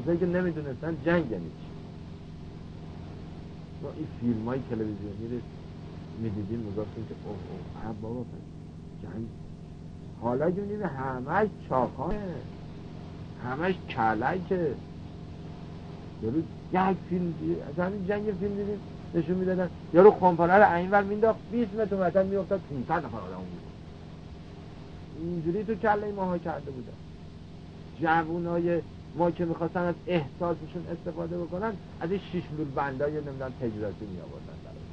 کسایی که نمیدونستن جنگ یعنی چی. ما این فیلم های تلویزیونی رو میدیدیم میگفتیم که اوه بابا جنگ. حالا که میدیم همش چاقانه، همش کلکه. یارو یک فیلم از همین جنگ فیلم دیدیم نشون میدادن یارو خمپاره رو اینور مینداخت 20 متر وسط میافتاد 500 نفر آدمو می‌کشت. اینجوری تو کله ماها کرده بودن. جوونای ما که میخواستن از احساسشون استفاده بکنن از این 6 لول بندای نمیدونم تجارتی میآوردن برای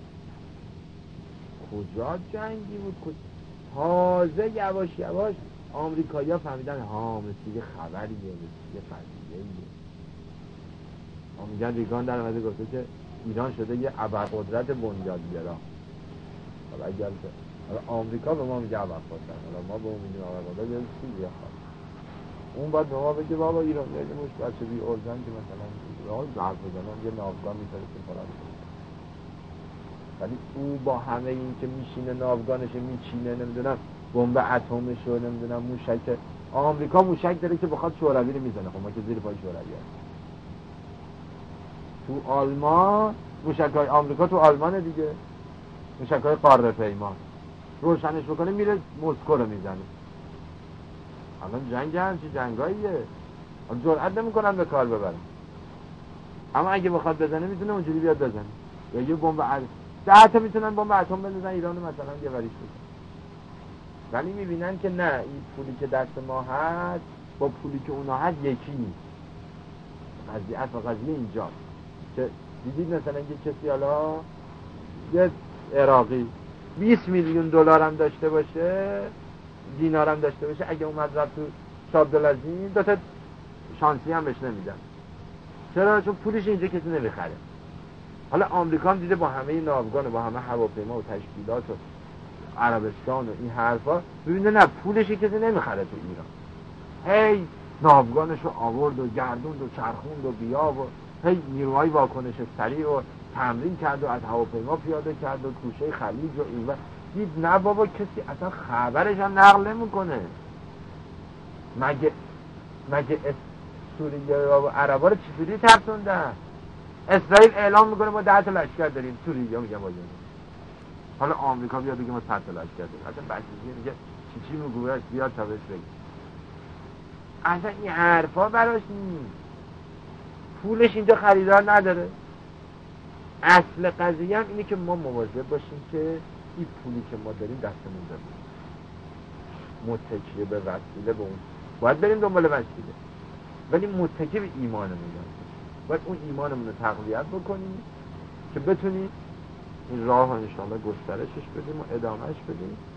کجا جنگی بود. تازه یواش یواش آمریکایی‌ها فهمیدن مثل یه خبریه، مثل یه قضیه‌ایه. میگن ریگان در اومده گفته که ایران شده یه ابرقدرت بنیادگرا. حالا اگر آمریکا به ما میگه ابرقدرت، حالا ما به اون میگیم ابرقدرت، یه چیزیه خاص. اون باید به ما بگه بابا ایران یه مش بچه بی ارزن که مثلا راه ضرب بزنن یه ناوگان میفرستیم فلان. ولی او با همه این که میشینه ناوگانش میچینه نمیدونم بمب اتمش رو نمیدونم موشک آمریکا موشک داره که بخواد شوروی رو میزنه. خب ما که زیر پای شوروی هستیم. تو آلمان موشک‌های آمریکا تو آلمان دیگه، موشک‌های قاره پیما روشنش بکنه میره مسکو رو میزنه. الان جنگ همچی جنگاییه، جرئت نمی‌کنن به کار ببرن. اما اگه بخواد بزنه میتونه اونجوری بیاد بزنه. یا یه بمب 10 تا میتونن بمب اتم بزنن ایرانو مثلا یه وریش بزنن. ولی میبینن که نه، این پولی که دست ما هست با پولی که اونا هست یکی نیست. قضیه اصلا قضیه اینجاست که دیدید مثلا یه کسی حالا یه عراقی 20 میلیون دلار هم داشته باشه، دینار هم داشته باشه، اگه اومد رفت تو شاب دلازین دو تا شانسی هم بهش نمیدن. چرا؟ چون پولش اینجا کسی نمیخره. حالا آمریکا هم دیده با همه ناوگان و با همه هواپیما و تشکیلات و عربستان و این حرفا ببینه نه پولش کسی نمیخره تو ایران. هی ناوگانشو آورد و گردوند و چرخوند و بیا و هی نیروهای واکنش سریع و تمرین کرد و از هواپیما پیاده کرد و گوشه خلیج و این و دید نه بابا کسی اصلا خبرش هم نقل نمیکنه. مگه سوریه و عربا رو چجوری ترسوندن؟ اسرائیل اعلام میکنه ما 10 تا لشکر داریم، سوریه میگه ما داریم. حالا آمریکا بیاد بگه ما 100 تا لشکر داریم. اصلا بچگی میگه چی میگوش بیاد تا بهش بگه. اصلا این حرفا براش نیست. پولش اینجا خریدار نداره. اصل قضیه هم اینه که ما مواظب باشیم که این پولی که ما داریم دستمون بمونه. متکی به وسیله به اون باید بریم دنبال وسیله، ولی متکی به ایمانمون باید اون ایمانمون رو تقویت بکنیم که بتونیم این راه رو انشاءالله گسترشش بدیم و ادامهش بدیم